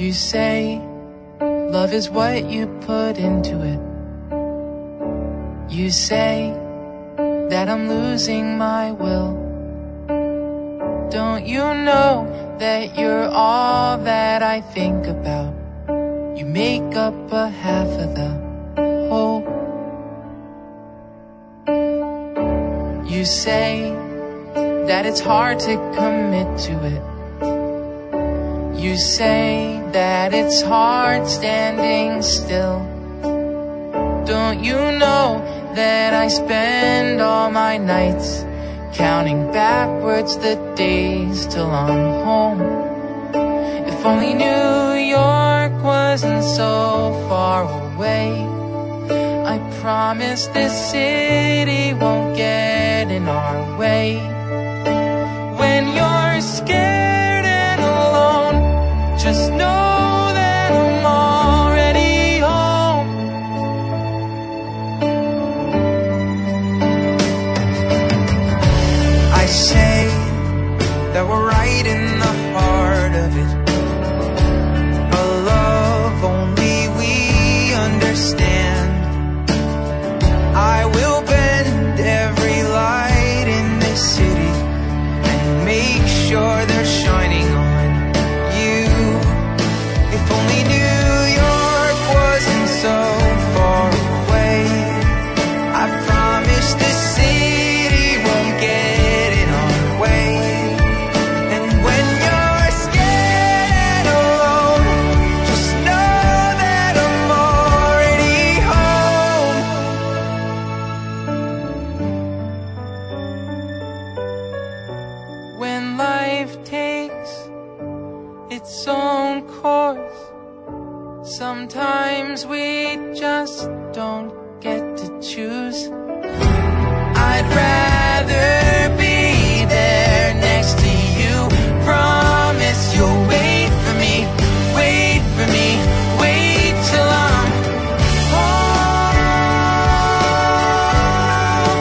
You say love is what you put into it. You say that I'm losing my will. Don't you know that you're all that I think about? You make up a half of the whole. You say that it's hard to commit to it. You say that it's hard standing still. Don't you know that I spend all my nights counting backwards the days till I'm home? If only New York wasn't so far away. I promise this city won't get in our way. When you're scared and alone, just know that I'm already home. I say that we're right in the heart of it, a love only we understand. I will bend every light in this city and make sure they're shining on you. If only New York wasn't so far away. I promise this city won't get in our way. And when you're scared and alone, just know that I'm already home. When life takes its own course, sometimes we just don't get to choose. I'd rather be there next to you. Promise you'll wait for me, wait for me, wait till I'm home.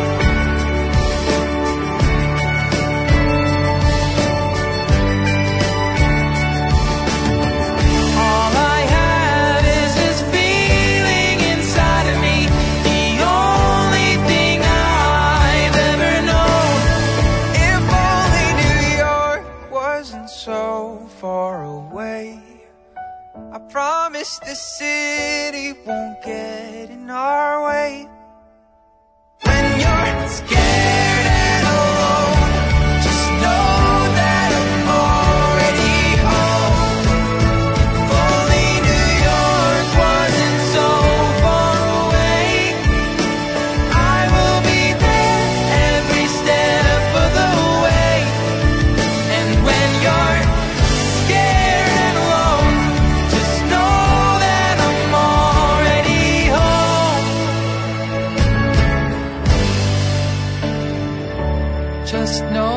All I have is this feeling inside of me, the only thing I've ever known. If only New York wasn't so far away. I promise this city won't get in our way. When you're scared and alone, just know that I'm already home. If only New York wasn't so far away. I will be there every step of the way. And when you're scared and alone, just know that I'm already home. Just know